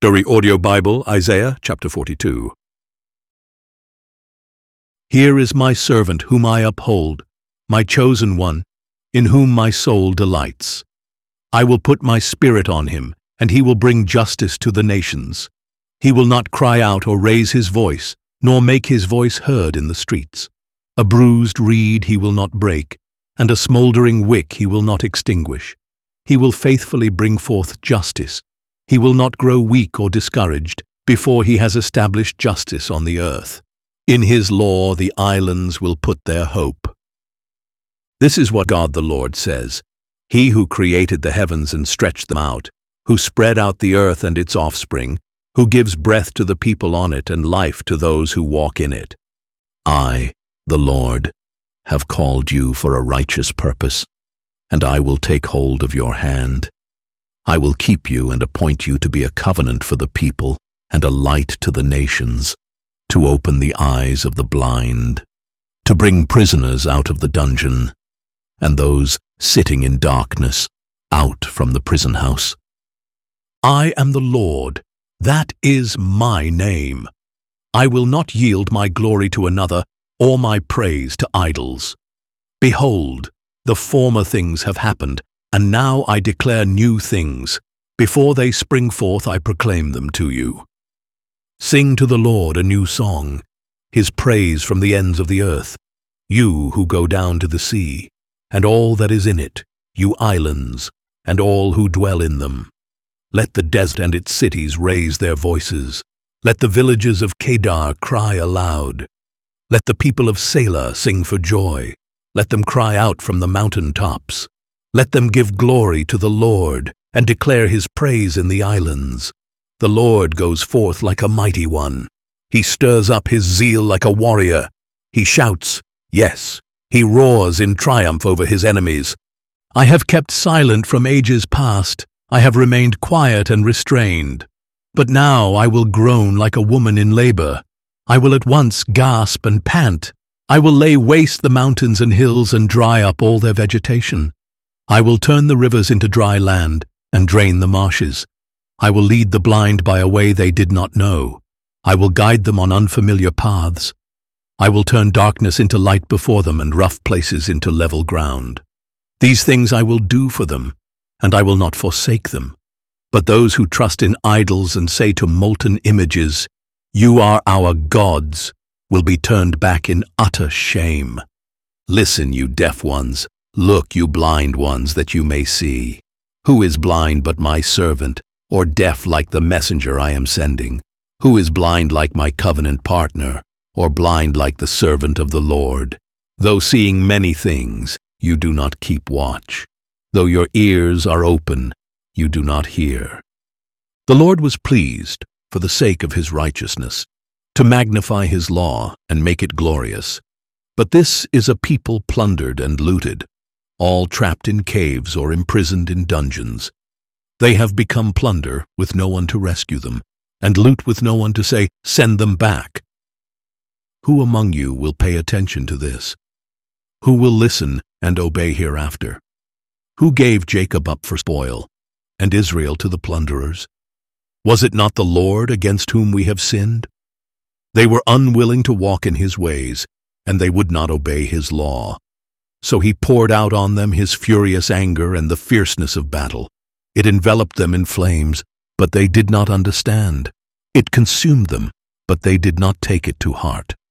Story Audio Bible, Isaiah chapter 42. Here is my servant whom I uphold, my chosen one, in whom my soul delights. I will put my spirit on him, and he will bring justice to the nations. He will not cry out or raise his voice, nor make his voice heard in the streets. A bruised reed he will not break, and a smoldering wick he will not extinguish. He will faithfully bring forth justice. He will not grow weak or discouraged before he has established justice on the earth. In his law the islands will put their hope. This is what God the Lord says, He who created the heavens and stretched them out, who spread out the earth and its offspring, who gives breath to the people on it and life to those who walk in it. I, the Lord, have called you for a righteous purpose, and I will take hold of your hand. I will keep you and appoint you to be a covenant for the people and a light to the nations, to open the eyes of the blind, to bring prisoners out of the dungeon, and those sitting in darkness out from the prison house. I am the Lord, that is my name. I will not yield my glory to another or my praise to idols. Behold, the former things have happened, and now I declare new things. Before they spring forth, I proclaim them to you. Sing to the Lord a new song, his praise from the ends of the earth. You who go down to the sea, and all that is in it, you islands, and all who dwell in them. Let the desert and its cities raise their voices. Let the villages of Kedar cry aloud. Let the people of Selah sing for joy. Let them cry out from the mountain tops. Let them give glory to the Lord and declare his praise in the islands. The Lord goes forth like a mighty one. He stirs up his zeal like a warrior. He shouts, yes, he roars in triumph over his enemies. I have kept silent from ages past. I have remained quiet and restrained. But now I will groan like a woman in labor. I will at once gasp and pant. I will lay waste the mountains and hills and dry up all their vegetation. I will turn the rivers into dry land and drain the marshes. I will lead the blind by a way they did not know. I will guide them on unfamiliar paths. I will turn darkness into light before them and rough places into level ground. These things I will do for them, and I will not forsake them. But those who trust in idols and say to molten images, "You are our gods," will be turned back in utter shame. Listen, you deaf ones. Look, you blind ones, that you may see. Who is blind but my servant, or deaf like the messenger I am sending? Who is blind like my covenant partner, or blind like the servant of the Lord? Though seeing many things, you do not keep watch. Though your ears are open, you do not hear. The Lord was pleased, for the sake of his righteousness, to magnify his law and make it glorious. But this is a people plundered and looted, all trapped in caves or imprisoned in dungeons. They have become plunder with no one to rescue them, and loot with no one to say, "Send them back." Who among you will pay attention to this? Who will listen and obey hereafter? Who gave Jacob up for spoil, and Israel to the plunderers? Was it not the Lord against whom we have sinned? They were unwilling to walk in his ways, and they would not obey his law. So he poured out on them his furious anger and the fierceness of battle. It enveloped them in flames, but they did not understand. It consumed them, but they did not take it to heart.